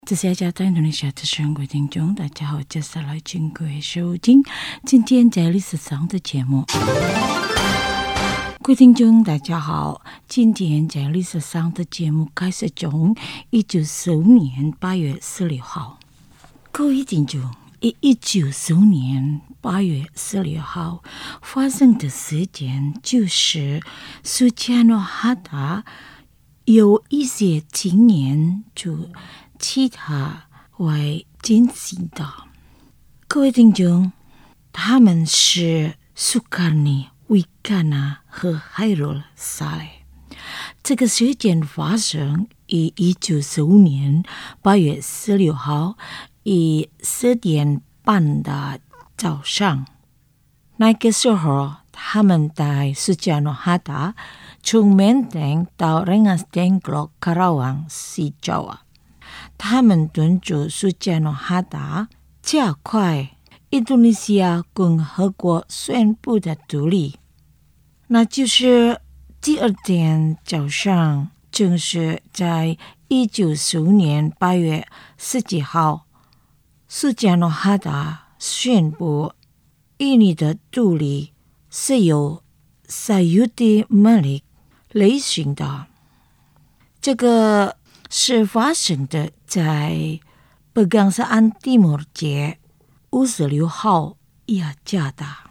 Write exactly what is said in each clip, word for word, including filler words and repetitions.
这是家在印度尼西亚的全国听众，大家好，接下来请各位收听今天在历史上的节目。各位听众，大家好，今天在历史上的节目开始从一九四五年八月十六号。各位听众，一九四五年八月十六号发生的事件就是苏加诺哈达有一些青年就其他为进行的。各位听众，他们是苏卡尼、维卡纳和海罗萨雷。这个事件发生于一九四五年八月十六号，以十点半的早上。那个时候，他们在苏加诺哈达从缅甸到仁爱登陆卡拉旺西爪哇。他们敦促苏加诺哈达加快印度尼西亚共和国宣布的独立。那就是第二天早上，正是在一九四五年八月十几号，苏加诺哈达宣布印尼的独立是由萨尤迪马利履行的。这个是发生的在北港沙安蒂莫尔街五十六号雅加达。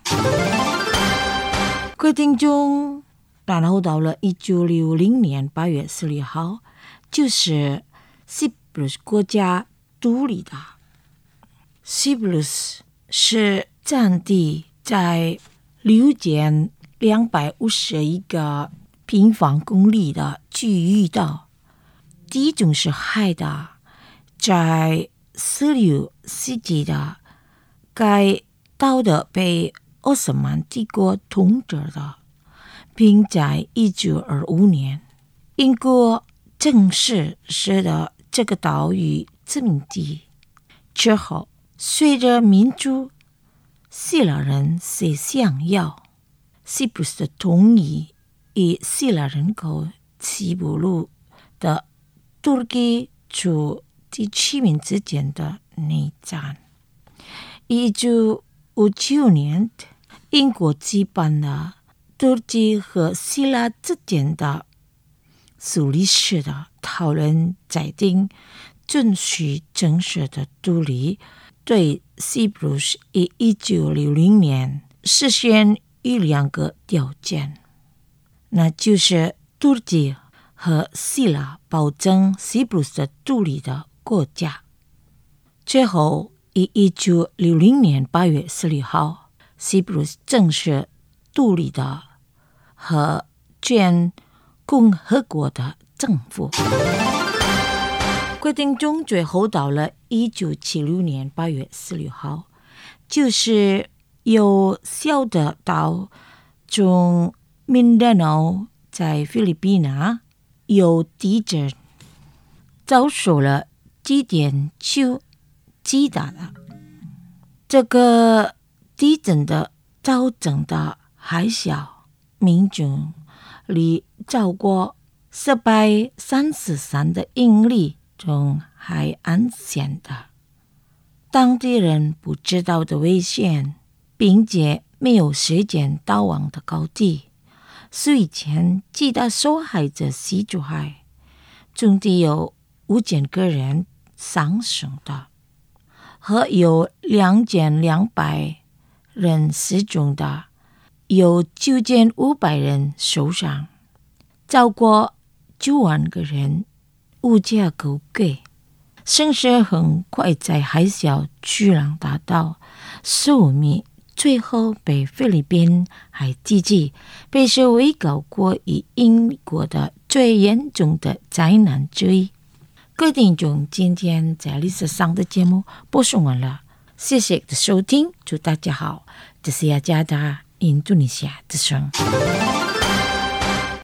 各位听众，然后到了一九六零年八月十六号，就是西普鲁斯国家独立的。西普鲁斯是占地在六千两百五十一个平方公里的区域的。地中是海的，在十六世纪的该岛的被奥斯曼帝国统治的，并在一九二五年英国正式使得这个岛屿殖民地之后，随着民族希腊人是想要西普鲁斯的统一与希腊人口西普鲁的土耳其处及居民之间的内战。一九五九年，英国举办了土耳其和希腊之间的苏黎世的讨论，裁定准许正式的独立，对西普鲁斯于一九六零年实现一两个条件，那就是土耳其和希腊保证西普鲁斯的独立的国家。最后，于一九六零年八月十六号，西普鲁斯正式独立的和建共和国的政府。规定中最后到了一九七六年八月十六号，就是有小的岛中敏德诺在菲律宾啊有地震，遭受了几点九击打的。这个地震的造成的海啸，民众离超过四百三十三的英里从海岸线的。当地人不知道的危险，并且没有时间逃亡的高地。随前几大受害者死住海，总计有五千个人丧生的，和有两千两百人失踪的，有九千五百人受伤，超过九万个人无家可归。声势很快在海啸巨浪达到数米，最后被菲律宾海地震被视为高过于英国的最严重的灾难之一。各位听众，今天在历史上的节目播送完了，谢谢的收听，祝大家好，这是雅加达印度尼西亚之声。